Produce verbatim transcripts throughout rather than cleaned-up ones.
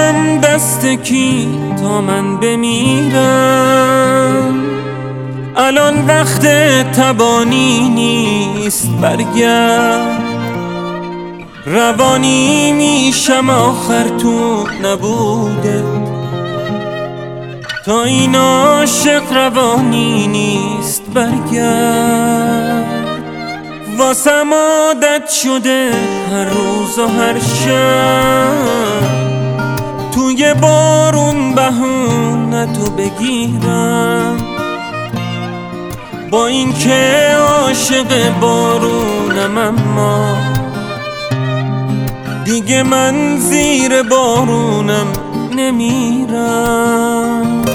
هم دست کی تا من بمیرم؟ الان وقت تبانی نیست برگرد، روانی میشم آخر تو نبوده. تا این عاشق روانی نیست برگرد. واسم عادت شده هر روز و هر شب توی بارون بهونه تو بگیرم. با این که عاشق بارونم اما دیگه من زیر بارونم نمیرم.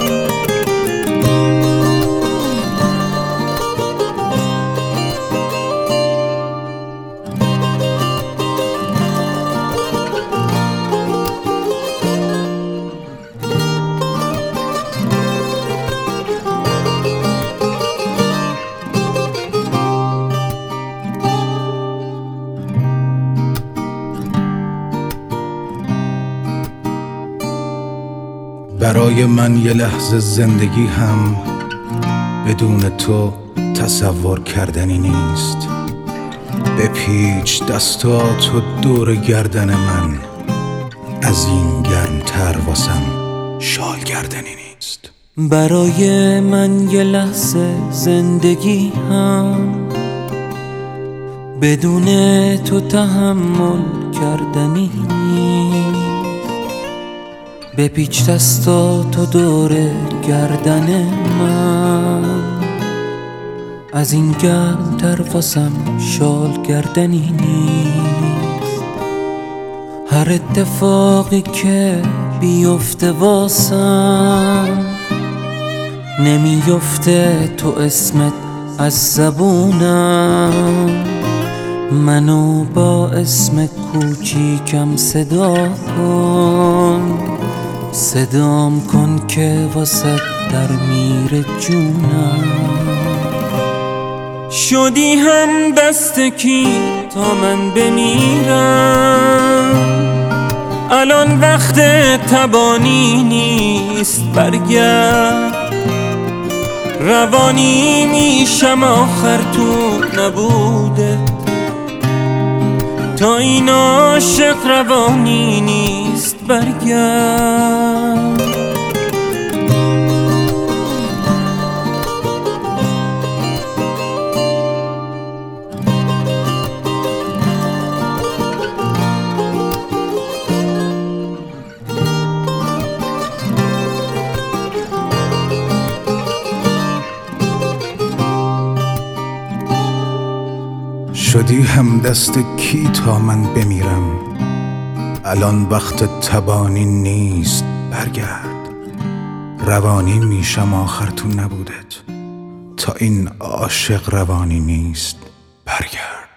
برای من یه لحظه زندگی هم بدون تو تصور کردنی نیست. بپیچ دستاتو دور گردن من، از این گرمتر واسم شال گردنی نیست. برای من یه لحظه زندگی هم بدون تو تحمل کردنی نیست. بپیچ دستاتو دور گردن من، از این گرمتر واسم شال گردنی نیست. هر اتفاقی که بیفته واسم نمیفته تو اسمت از زبونم. منو با اسم کوچیکم صدا کن، صدام کن که واسه در میره جونم. شدی هم دست کی تا من بمیرم؟ الان وقت تبانی نیست برگرد، روانی میشم آخر تو نبوده. تا این عاشق روانی نیست برگرد. شدی هم دست کی تا من بمیرم؟ الان وقت تبانی نیست برگرد، روانی میشم آخر تو نبودت. تا این عاشق روانی نیست برگرد.